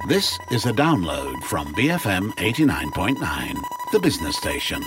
This is a download from BFM 89.9, the business station.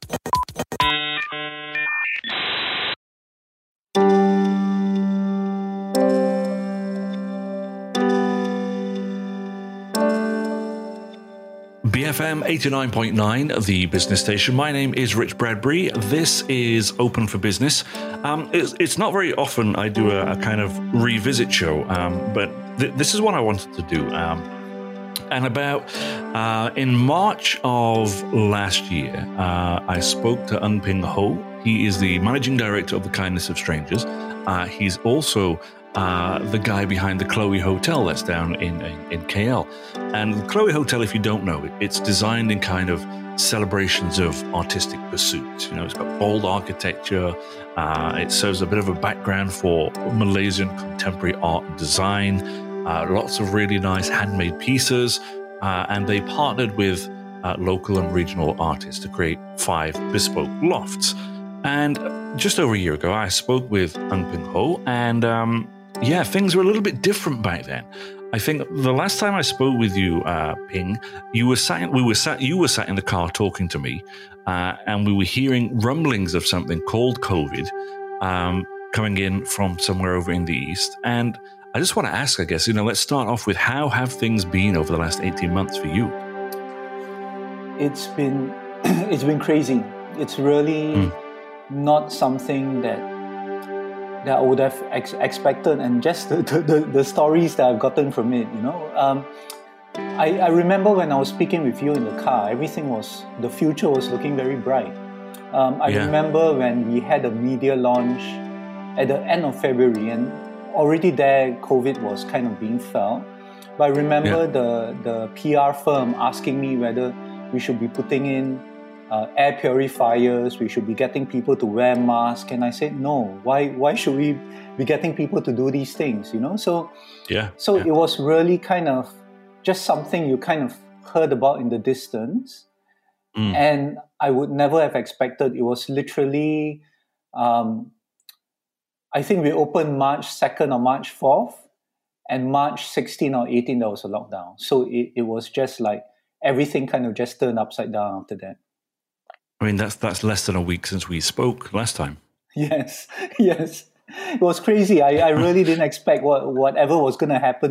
BFM 89.9, the business station. My name is Rich Bradbury. This is Open for Business. It's not very often I do a kind of revisit show, but this is what I wanted to do. And in March of last year, I spoke to Ng Ping Ho. He is the managing director of the Kindness of Strangers. He's also the guy behind the Chloe Hotel that's down in KL. And the Chloe Hotel, if you don't know, it's designed in kind of celebrations of artistic pursuits. You know, it's got bold architecture. It serves a bit of a background for Malaysian contemporary art and design. Lots of really nice handmade pieces. And they partnered with local and regional artists to create 5 bespoke lofts. And just over a year ago, I spoke with Ng Ping Ho, and things were a little bit different back then. I think the last time I spoke with you, Ping, you were sat in the car talking to me, and we were hearing rumblings of something called COVID coming in from somewhere over in the east. And I just want to ask, I guess, let's start off with how have things been over the last 18 months for you? It's been crazy. It's really not something that I would have expected, and just the stories that I've gotten from it, I remember when I was speaking with you in the car, the future was looking very bright. I remember when we had a media launch at the end of February, and already there COVID was kind of being felt. But I remember the PR firm asking me whether we should be putting in air purifiers, we should be getting people to wear masks, and I said no. Why should we be getting people to do these things? So it was really kind of just something you kind of heard about in the distance, and I would never have expected. It was literally, I think we opened March 2nd or March 4th, and March 16 or 18 there was a lockdown. So it was just like everything kind of just turned upside down after that. I mean, that's less than a week since we spoke last time. Yes. It was crazy. I really didn't expect whatever was going to happen.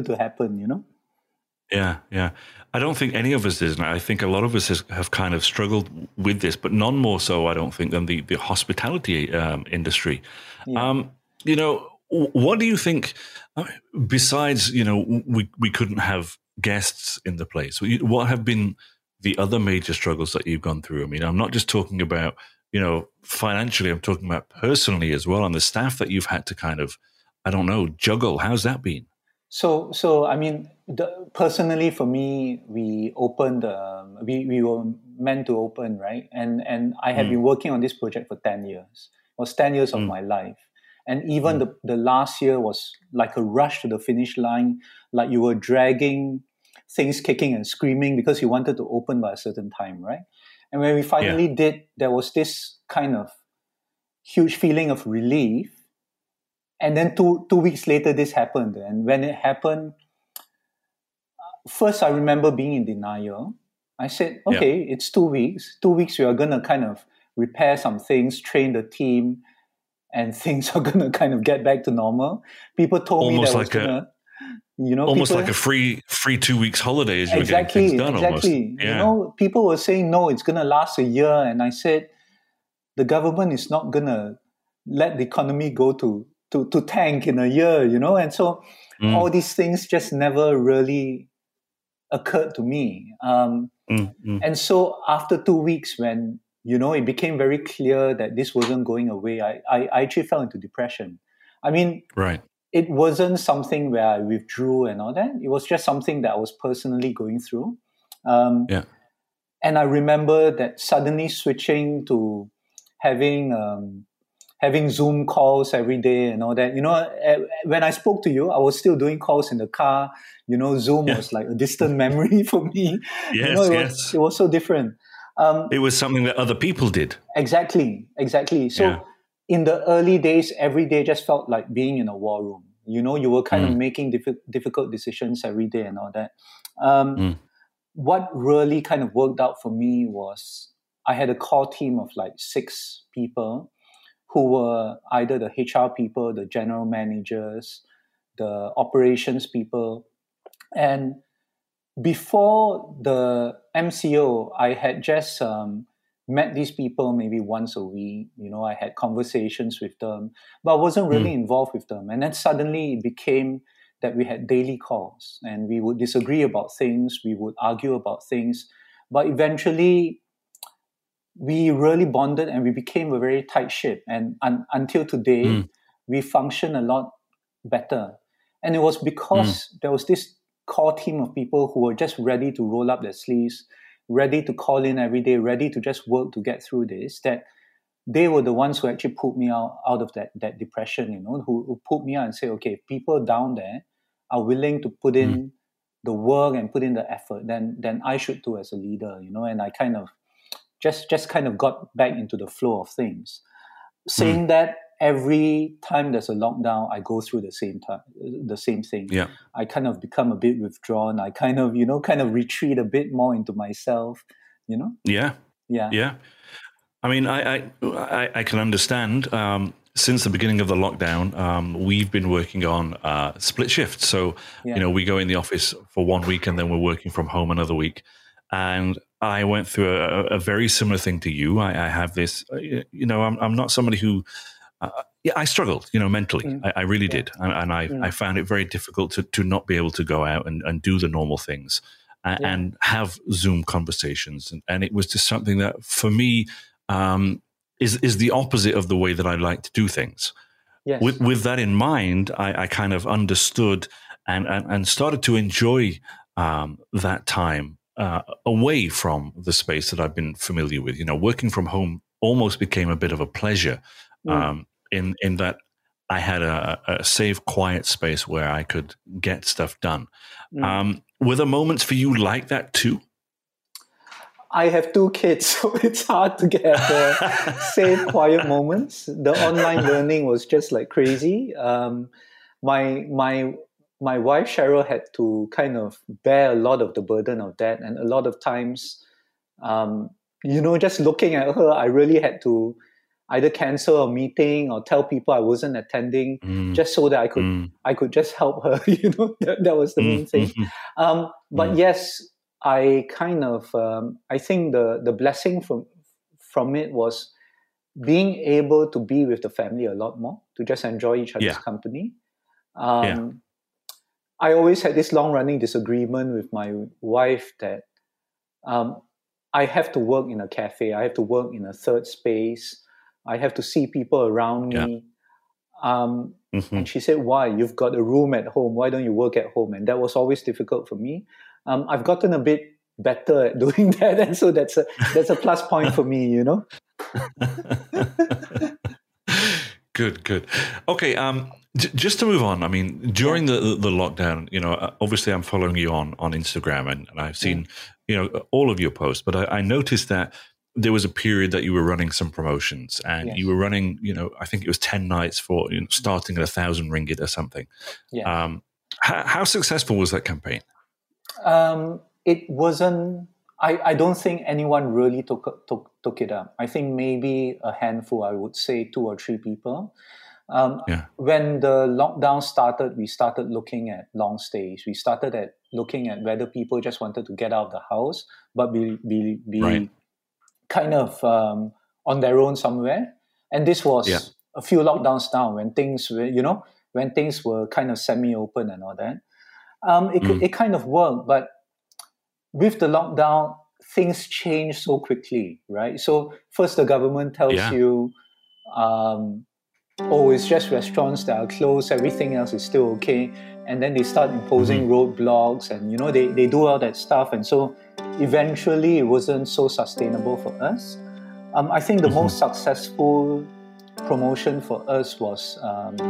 Yeah. I don't think any of us did. I think a lot of us have kind of struggled with this, but none more so, I don't think, than the hospitality industry. Yeah. What do you think, besides, we couldn't have guests in the place, what have been the other major struggles that you've gone through? I mean, I'm not just talking about, financially, I'm talking about personally as well, and the staff that you've had to kind of, juggle. How's that been? So I mean, personally for me, we opened, we were meant to open, right? And I have been working on this project for 10 years. It was 10 years of my life. And even the last year was like a rush to the finish line, like you were dragging things kicking and screaming because you wanted to open by a certain time, right? And when we finally did, there was this kind of huge feeling of relief. And then two weeks later, this happened. And when it happened, first I remember being in denial. I said, okay, it's 2 weeks. 2 weeks, we are going to kind of repair some things, train the team, and things are going to kind of get back to normal. People told me that was going to... almost like a free 2 weeks holiday as you were getting things done. Exactly. Almost. People were saying, no, it's going to last a year. And I said, the government is not going to let the economy go to tank in a year, And so all these things just never really occurred to me. And so after 2 weeks, when, it became very clear that this wasn't going away, I actually fell into depression. I mean... Right. It wasn't something where I withdrew and all that. It was just something that I was personally going through. And I remember that suddenly switching to having Zoom calls every day and all that. When I spoke to you, I was still doing calls in the car. Zoom was like a distant memory for me. Yes, it was so different. It was something that other people did. Exactly. So in the early days, every day just felt like being in a war room. You were kind of making difficult decisions every day and all that. What really kind of worked out for me was I had a core team of like 6 people who were either the HR people, the general managers, the operations people. And before the MCO, I had just met these people maybe once a week. I had conversations with them, but I wasn't really involved with them. And then suddenly it became that we had daily calls and we would disagree about things, we would argue about things, but eventually we really bonded and we became a very tight ship. And until today, we function a lot better. And it was because there was this core team of people who were just ready to roll up their sleeves, ready to call in every day, ready to just work to get through this, that they were the ones who actually pulled me out of that depression, who pulled me out and say, okay, if people down there are willing to put in the work and put in the effort, then I should too as a leader, and I kind of just kind of got back into the flow of things. Saying that, every time there's a lockdown, I go through the same thing. Yeah. I kind of become a bit withdrawn. I kind of retreat a bit more into myself, Yeah. I mean, I can understand. Since the beginning of the lockdown, we've been working on split shifts. So, we go in the office for 1 week and then we're working from home another week. And I went through a very similar thing to you. I have this, I'm not somebody who, I struggled, mentally. I really did. And I found it very difficult to not be able to go out and do the normal things and have Zoom conversations. And it was just something that for me is the opposite of the way that I like to do things. Yes. With that in mind, I kind of understood and started to enjoy that time away from the space that I've been familiar with. Working from home almost became a bit of a pleasure. In that I had a safe, quiet space where I could get stuff done. Were there moments for you like that too? I have 2 kids, so it's hard to get the safe, quiet moments. The online learning was just like crazy. My wife Cheryl had to kind of bear a lot of the burden of that, and a lot of times, just looking at her, I really had to either cancel a meeting or tell people I wasn't attending, just so that I could just help her. That was the main thing. But yes, I kind of I think the blessing from it was being able to be with the family a lot more, to just enjoy each other's company. I always had this long-running disagreement with my wife that I have to work in a cafe, I have to work in a third space, I have to see people around me. And she said, why? You've got a room at home. Why don't you work at home? And that was always difficult for me. I've gotten a bit better at doing that. And so that's a plus point for me, Good. Okay. Just to move on, I mean, during the lockdown, obviously I'm following you on Instagram and I've seen, all of your posts, but I noticed that there was a period that you were running some promotions and you were running, I think it was 10 nights for starting at 1,000 ringgit or something. Yeah. How successful was that campaign? It wasn't. I don't think anyone really took it up. I think maybe a handful. I would say 2 or 3 people. When the lockdown started, we started looking at long stays. We started looking at whether people just wanted to get out of the house, but be kind of on their own somewhere. And this was a few lockdowns down when things were kind of semi-open and all that. It kind of worked, but with the lockdown, things change so quickly, right? So first the government tells you, it's just restaurants that are closed, everything else is still okay. And then they start imposing roadblocks and, they do all that stuff. And so eventually it wasn't so sustainable for us. I think the most successful promotion for us was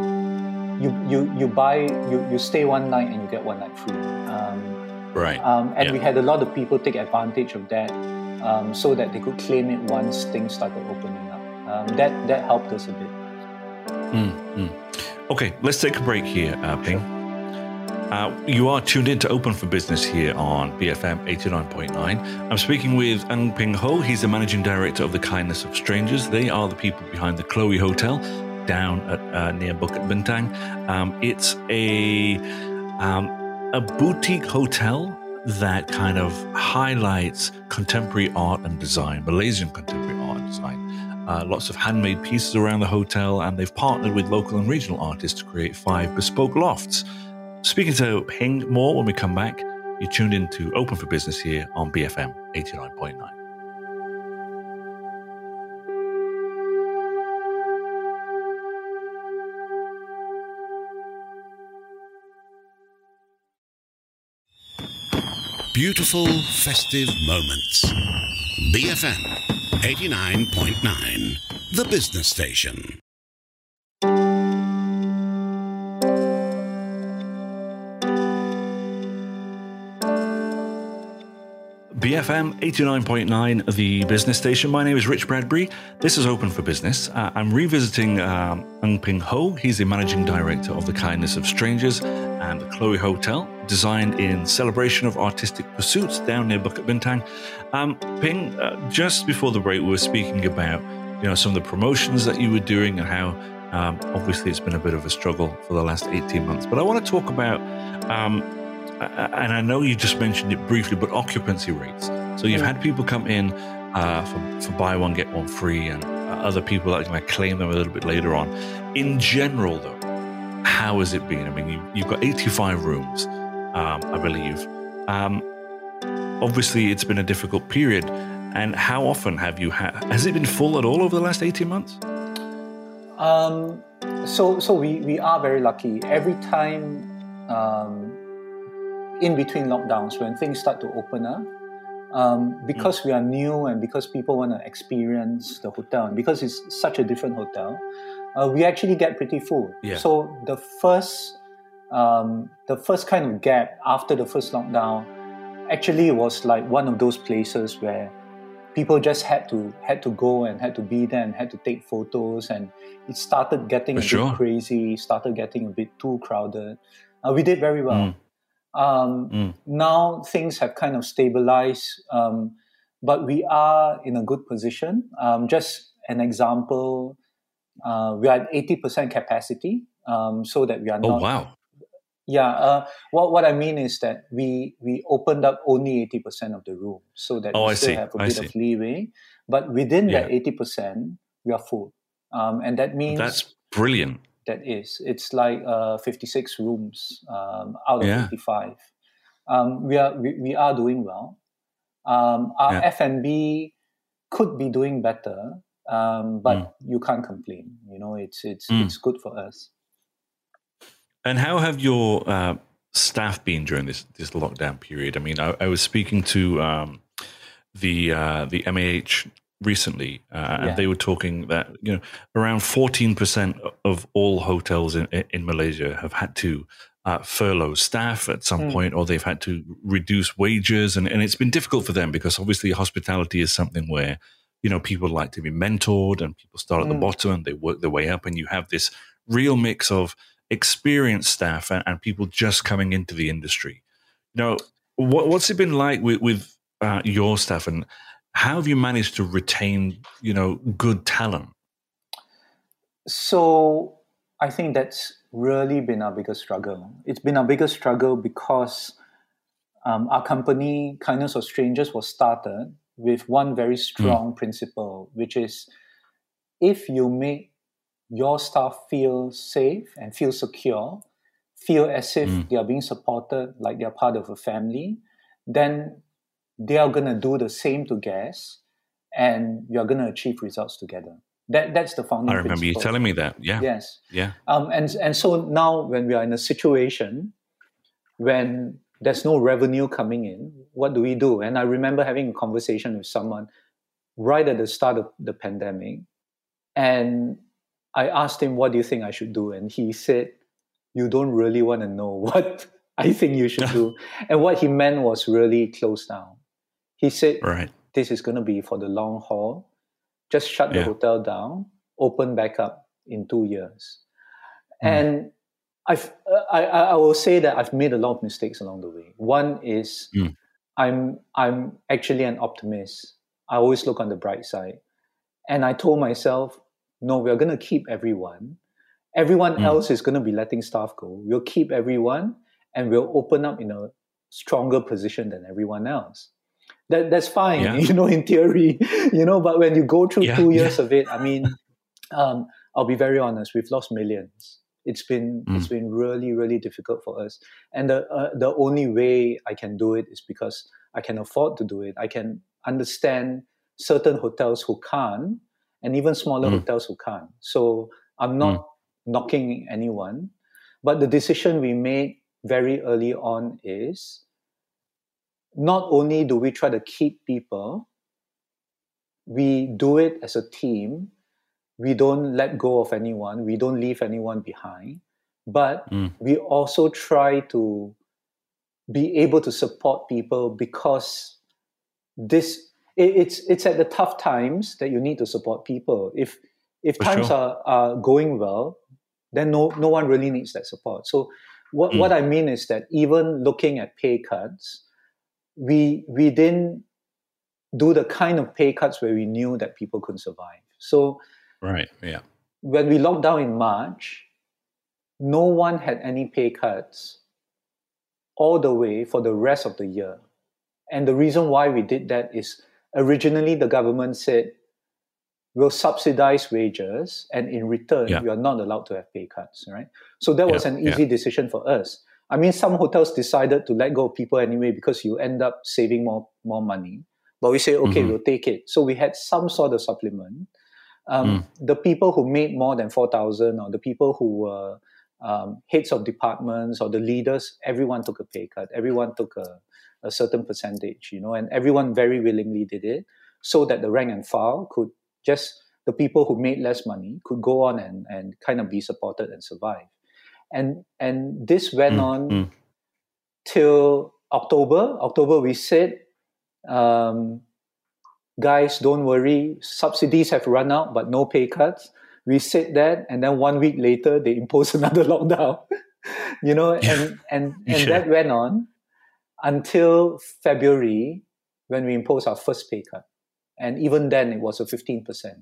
you stay one night and you get one night free. And we had a lot of people take advantage of that so that they could claim it once things started opening up. That helped us a bit. Okay, let's take a break here, Ping. You are tuned in to Open for Business here on BFM 89.9. I'm speaking with Ng Ping Ho. He's the managing director of the Kindness of Strangers. They are the people behind the Chloe Hotel down at near Bukit Bintang. It's a boutique hotel that kind of highlights contemporary art and design, Malaysian contemporary art and design. Lots of handmade pieces around the hotel, and they've partnered with local and regional artists to create 5 bespoke lofts. Speaking to Ping more when we come back. You're tuned in to Open for Business here on BFM 89.9. Beautiful festive moments. BFM 89.9, the business station. BFM 89.9, the business station. My name is Rich Bradbury. This is Open for Business. I'm revisiting Ng Ping Ho. He's the managing director of the Kindness of Strangers and the Chloe Hotel, designed in celebration of artistic pursuits down near Bukit Bintang. Ping, just before the break, we were speaking about some of the promotions that you were doing and how obviously it's been a bit of a struggle for the last 18 months. But I want to talk about and I know you just mentioned it briefly, but occupancy rates. So you've had people come in for buy one, get one free, and other people that might claim them a little bit later on. In general, though, how has it been? I mean, you've got 85 rooms, I believe. Obviously, it's been a difficult period. And how often have you has it been full at all over the last 18 months? So we are very lucky. Every time in between lockdowns, when things start to open up, because we are new and because people want to experience the hotel, and because it's such a different hotel, we actually get pretty full. Yeah. So the first kind of gap after the first lockdown actually was like one of those places where people just had to go and had to be there and had to take photos, and it started getting bit crazy, started getting a bit too crowded. We did very well. Now things have kind of stabilized, but we are in a good position. Just an example, we are at 80% capacity, so that we are not... Oh, wow. Yeah, what I mean is that we opened up only 80% of the room, so that we still have a bit of leeway. But within that 80%, we are full. And that means... That's brilliant. That is. It's like 56 rooms out of 85. We are doing well. Our F&B could be doing better, but you can't complain. It's good for us. And how have your staff been during this lockdown period? I mean, I was speaking to the MAH recently, and they were talking that around 14% of all hotels in Malaysia have had to furlough staff at some point, or they've had to reduce wages, and it's been difficult for them because obviously hospitality is something where people like to be mentored, and people start at the bottom and they work their way up, and you have this real mix of experienced staff and people just coming into the industry. What's it been like with your staff, and how have you managed to retain, good talent? So I think that's really been our biggest struggle. It's been our biggest struggle because our company, Kindness of Strangers, was started with one very strong principle, which is if you make your staff feel safe and feel secure, feel as if they are being supported like they're part of a family, then they are going to do the same to guests, and you're going to achieve results together. That's the founding principle. I remember you telling me that. Yeah. Yes. Yeah. And so now when we are in a situation when there's no revenue coming in, what do we do? And I remember having a conversation with someone right at the start of the pandemic, and I asked him, what do you think I should do? And he said, you don't really want to know what I think you should do. And what he meant was really close down. He said, this is going to be for the long haul. Just shut the hotel down, open back up in 2 years. And I will say that I've made a lot of mistakes along the way. One is I'm actually an optimist. I always look on the bright side, and I told myself, no, we're going to keep everyone. Everyone else is going to be letting staff go. We'll keep everyone, and we'll open up in a stronger position than everyone else. That's fine, in theory, But when you go through 2 years of it, I mean, I'll be very honest. We've lost millions. It's been really, really difficult for us. And the only way I can do it is because I can afford to do it. I can understand certain hotels who can't, and even smaller hotels who can't. So I'm not knocking anyone, but the decision we made very early on is not only do we try to keep people, we do it as a team. We don't let go of anyone. We don't leave anyone behind. But we also try to be able to support people, because it's at the tough times that you need to support people. If times are going well, then no one really needs that support. So what I mean is that even looking at pay cuts, we didn't do the kind of pay cuts where we knew that people couldn't survive. So when we locked down in March, no one had any pay cuts all the way for the rest of the year. And the reason why we did that is originally the government said, we'll subsidize wages, and in return, you are not allowed to have pay cuts, right? So that was an easy decision for us. I mean, some hotels decided to let go of people anyway because you end up saving more money. But we say, okay, we'll take it. So we had some sort of supplement. The people who made more than 4,000, or the people who were heads of departments, or the leaders, everyone took a pay cut. Everyone took a certain percentage, and everyone very willingly did it, so that the rank and file could the people who made less money could go on and kind of be supported and survive. And this went on till October. October, we said, guys, don't worry, subsidies have run out, but no pay cuts. We said that, and then 1 week later, they imposed another lockdown, and that went on until February, when we imposed our first pay cut. And even then, it was a 15%.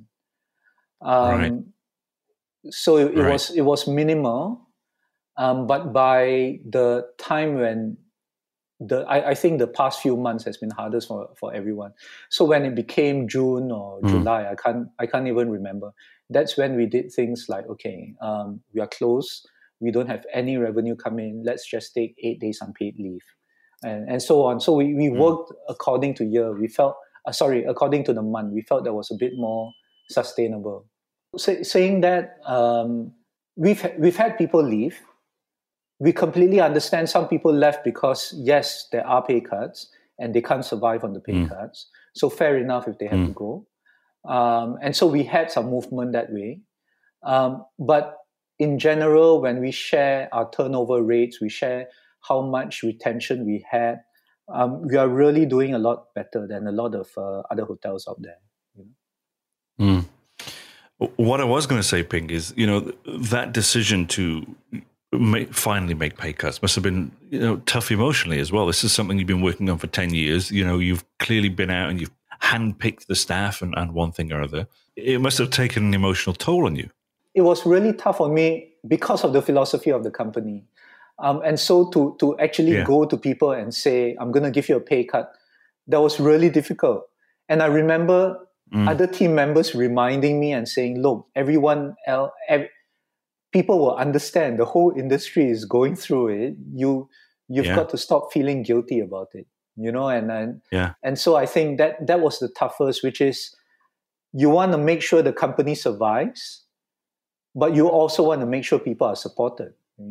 So it was minimal, but by the time when I think the past few months has been hardest for everyone. So when it became June or July, I can't even remember. That's when we did things like, okay, we are closed. We don't have any revenue coming. Let's just take 8 days unpaid leave, and so on. So we worked according to year. We felt, according to the month. We felt that was a bit more sustainable. Saying that, we've had people leave. We completely understand some people left because, yes, there are pay cuts and they can't survive on the pay cuts. So fair enough if they have to go. And so we had some movement that way. But in general, when we share our turnover rates, we share how much retention we had, we are really doing a lot better than a lot of other hotels out there. What I was going to say, Ping, is, that decision to finally make pay cuts must have been tough emotionally as well. This is something you've been working on for 10 years. You've clearly been out and you've handpicked the staff and one thing or other. It must have taken an emotional toll on you. It was really tough on me because of the philosophy of the company. And so to actually go to people and say, I'm going to give you a pay cut, that was really difficult. And I remember other team members reminding me and saying, look, everyone else, people will understand, the whole industry is going through it. You've got to stop feeling guilty about it, and so I think that was the toughest, which is you want to make sure the company survives, but you also want to make sure people are supported,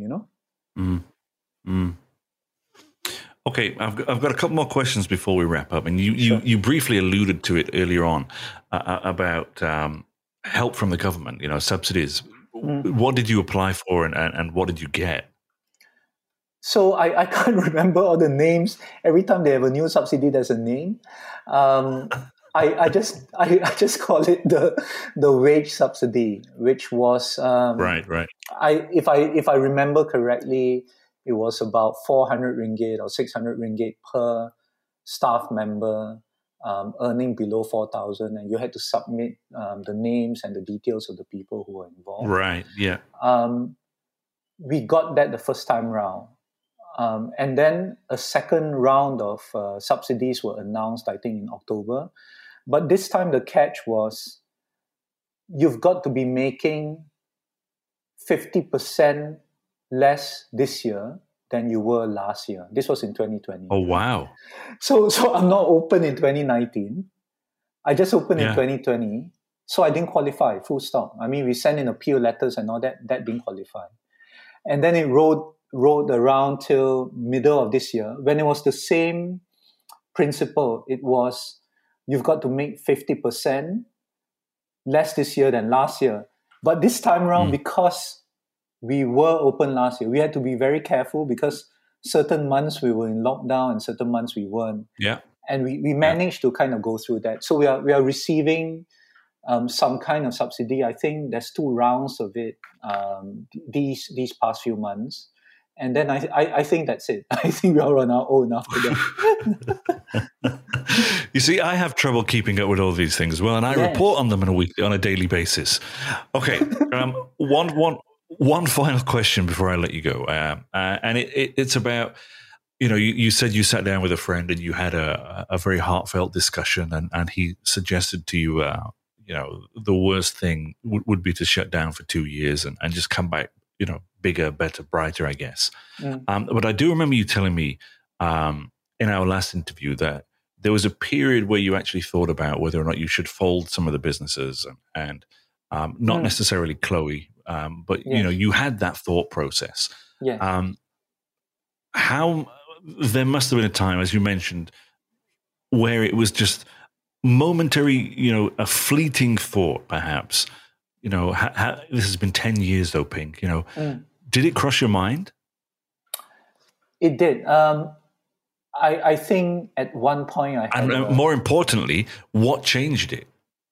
Okay, I've got a couple more questions before we wrap up, and you briefly alluded to it earlier on about help from the government, subsidies. What did you apply for and what did you get? So I can't remember all the names. Every time they have a new subsidy, there's a name. I just call it the wage subsidy, which was Right. if I remember correctly, it was about 400 ringgit or 600 ringgit per staff member earning below 4,000, and you had to submit the names and the details of the people who were involved. Right. Yeah. We got that the first time round. And then a second round of subsidies were announced, I think, in October. But this time the catch was you've got to be making 50% less this year than you were last year. This was in 2020. Oh, wow. So I'm not open in 2019. I just opened in 2020. So I didn't qualify, full stop. I mean, we sent in appeal letters and all that. That didn't qualify. And then it rolled around till middle of this year, when it was the same principle. It was, you've got to make 50% less this year than last year. But this time around, because we were open last year, we had to be very careful because certain months we were in lockdown and certain months we weren't. Yeah. And we managed to kind of go through that. So we are receiving some kind of subsidy. I think there's 2 rounds of it these past few months. And then I think that's it. I think we are on our own after that. You see, I have trouble keeping up with all these things as well, and I report on them on a daily basis. Okay, one final question before I let you go, and it's about, you said you sat down with a friend and you had a very heartfelt discussion, and he suggested to you, the worst thing would be to shut down for 2 years and just come back, bigger, better, brighter, I guess. But I do remember you telling me in our last interview that there was a period where you actually thought about whether or not you should fold some of the businesses and not necessarily Chloe, but you had that thought process. Yeah. How there must have been a time, as you mentioned, where it was just momentary, a fleeting thought, perhaps. This has been 10 years though, Pink. Did it cross your mind? It did. I think at one point I had... And more importantly, what changed it?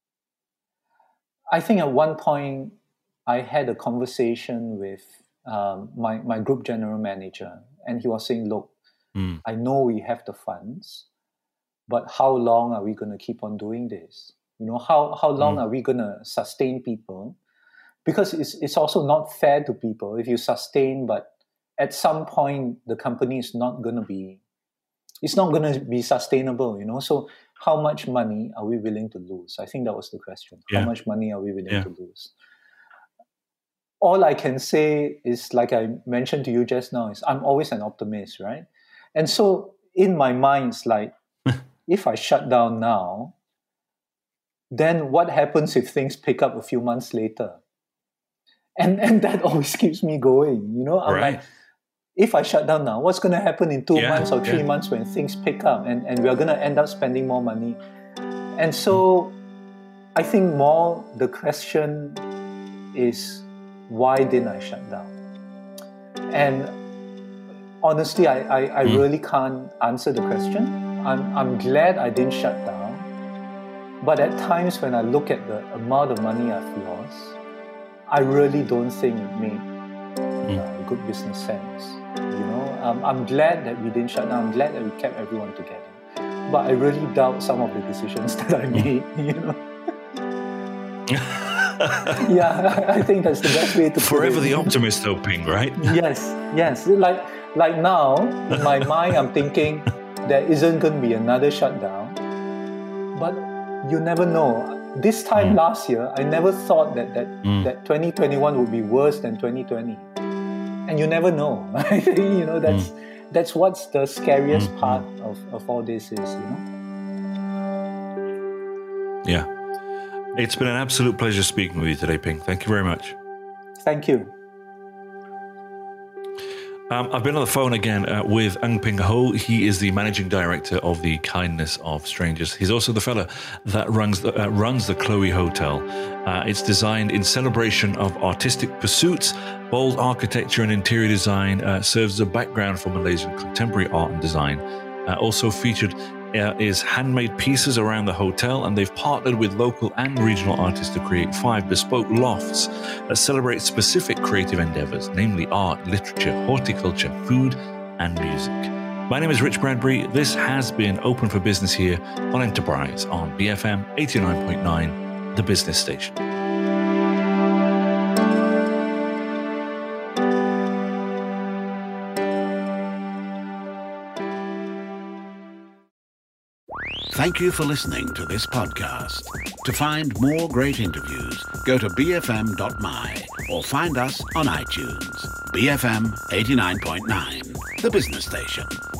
I think at one point I had a conversation with my group general manager, and he was saying, look, I know we have the funds, but how long are we going to keep on doing this? How long are we going to sustain people? Because it's also not fair to people if you sustain, but at some point the company is not going to be sustainable, So how much money are we willing to lose? I think that was the question. Yeah. How much money are we willing to lose? All I can say is, like I mentioned to you just now, is I'm always an optimist, right? And so in my mind, it's like, if I shut down now, then what happens if things pick up a few months later? And that always keeps me going, I'm like, if I shut down now, what's going to happen in 2 months or 3 months when things pick up and we're going to end up spending more money? And so I think more the question is, why didn't I shut down? And honestly, I really can't answer the question. I'm glad I didn't shut down. But at times when I look at the amount of money I've lost, I really don't think it made good business sense. I'm glad that we didn't shut down. I'm glad that we kept everyone together. But I really doubt some of the decisions that I made, Yeah, I think that's the best way to put it. Forever the optimist though, Ping, right? Yes. Like now, in my mind, I'm thinking there isn't going to be another shutdown. But you never know. This time last year, I never thought that 2021 would be worse than 2020. And you never know. That's what's the scariest part of all this is, Yeah. It's been an absolute pleasure speaking with you today, Ping. Thank you very much. Thank you. I've been on the phone again with Ng Ping Ho. He is the managing director of the Kindness of Strangers. He's also the fella that runs the Chloe Hotel. It's designed in celebration of artistic pursuits. Bold architecture and interior design serves as a background for Malaysian contemporary art and design. Also featured is handmade pieces around the hotel, and they've partnered with local and regional artists to create 5 bespoke lofts that celebrate specific creative endeavors, namely art, literature, horticulture, food, and music. My name is Rich Bradbury. This has been Open for Business here on Enterprise on BFM 89.9, the business station. Thank you for listening to this podcast. To find more great interviews, go to bfm.my or find us on iTunes. BFM 89.9, the business station.